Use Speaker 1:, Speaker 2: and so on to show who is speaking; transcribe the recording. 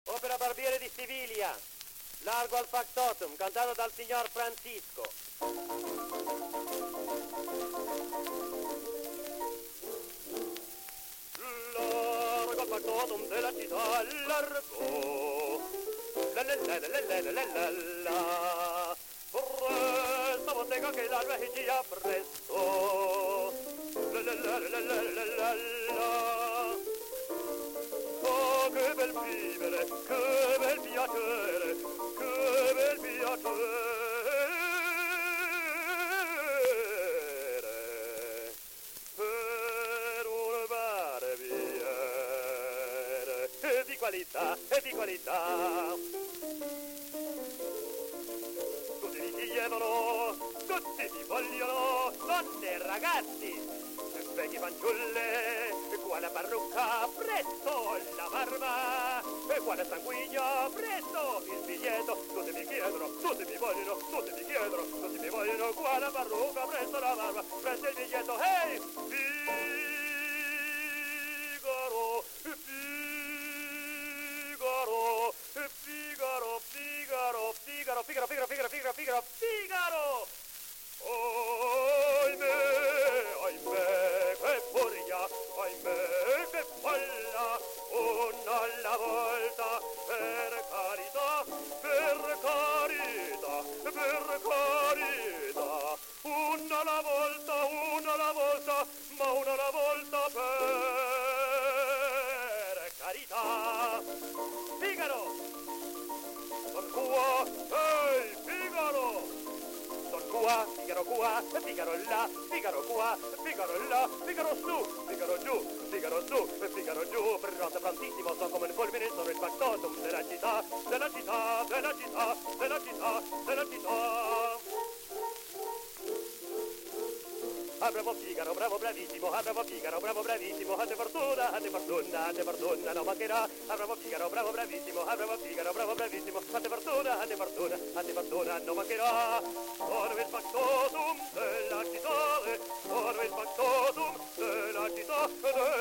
Speaker 1: Opera Barbiere di Siviglia, Largo al Factotum, cantato dal signor Francisco. Largo al Factotum della città, largo, la la la la la la la la la, presto bottega che la regia presto, la la la la la la la la. Oh, che bel vivere, che bel piacere, che bel piacere per un barbiere di qualità, di qualità. Tutti mi chiedono, tutti mi vogliono, donne e ragazzi, vecchi fanciulle, quale parrucca, presto la barba, e quale sanguigno, presto il biglietto, tutti mi chiedono, tutti mi vogliono, tutti mi chiedono, tutti mi vogliono, quale parrucca, presto la barba, presto il biglietto, hey! Figaro, Figaro, Figaro, Figaro, Figaro, Figaro, Figaro, Figaro, Figaro, Figaro, Figaro! Ahimè, ahimè, che furia, ahimè, che folla, una alla volta, per carità, per carità, per carità, una alla volta, ma una alla volta per carità. Figaro! Son qua, ehi, Figaro! Qua, Figaro qua, Figaro là, Figaro qua, Figaro là, Figaro su, Figaro giù, Figaro su, Figaro giù, pronto, prontissimo, sono come il fulmine, sono il factotum della città, della città, della città, della città, della città. Ah, bravo Figaro, bravo bravissimo, ah, bravo Figaro, bravo bravissimo, ante fortuna, non mancherà. Ah, bravo Figaro, bravo bravissimo, ah, bravo Figaro, bravo bravissimo, ante fortuna, non mancherà. Sono il factotum della città, sono il factotum della città,